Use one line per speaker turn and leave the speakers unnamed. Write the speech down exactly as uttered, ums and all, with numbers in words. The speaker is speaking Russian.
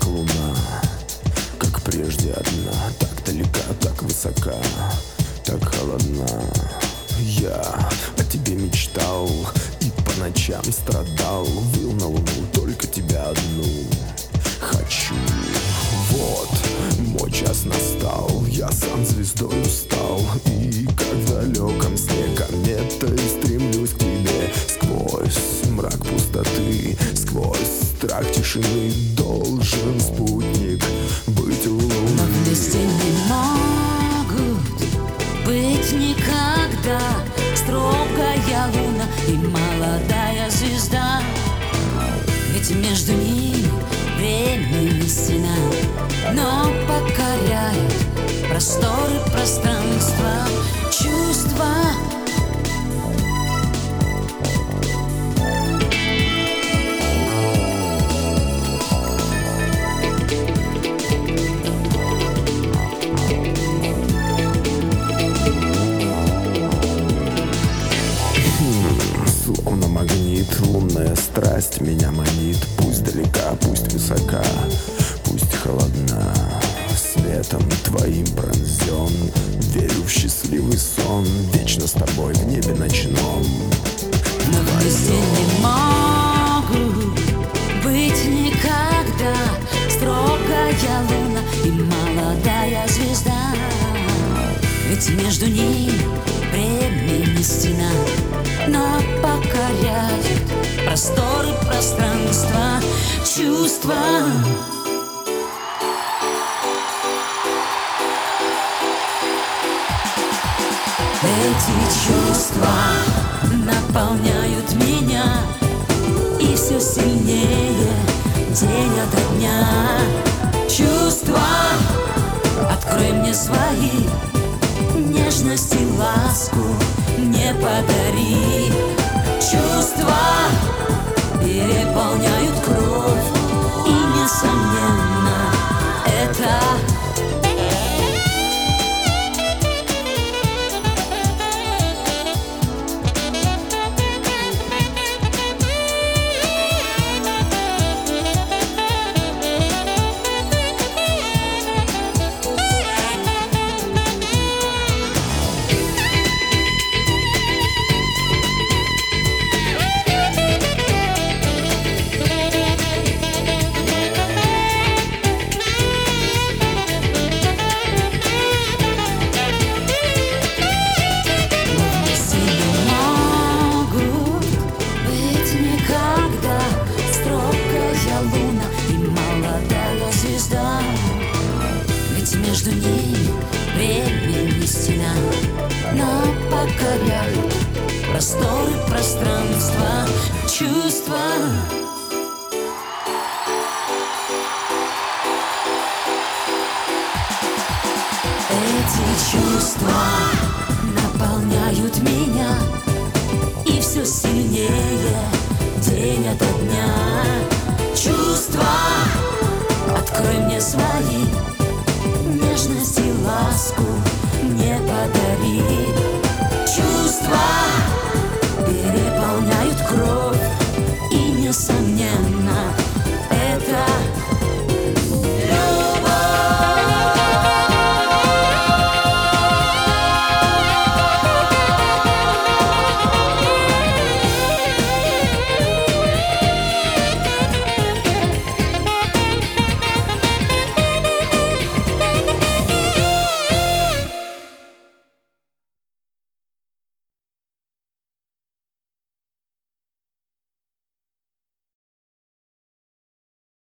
как луна, как прежде одна, так далека, так высока, так холодна. Я о тебе мечтал и по ночам страдал, выл на луну, только тебя одну хочу. Вот, мой час настал, я сам звездой устал, и как в далеком сне кометой стремлюсь к тебе. Сквозь мрак пустоты, сквозь страх тишины должен спутник быть у луны.
Но вместе не могут быть никогда строгая луна и молодая звезда. Ведь между ними времени стена, но покоряет просторы пространства чувства.
Словно магнит, лунная страсть меня манит. Пусть далека, пусть высока, пусть холодна, светом твоим пронзен. Верю в счастливый сон, вечно с тобой в небе ночном.
Но вместе не могут быть никогда строгая луна и молодая звезда. Ведь между ними времени стена, но покоряет просторы пространства чувства. Эти чувства наполняют меня, и все сильнее день ото дня. Чувства, открой мне свои, нежность и ласку мне подари. Чувства переполняют кровь, и несомненно это между ними времени стена, но покоряет просторы пространства чувства. Эти чувства наполняют меня, и все сильнее день ото дня. Чувства, открой мне свои, нежность и ласку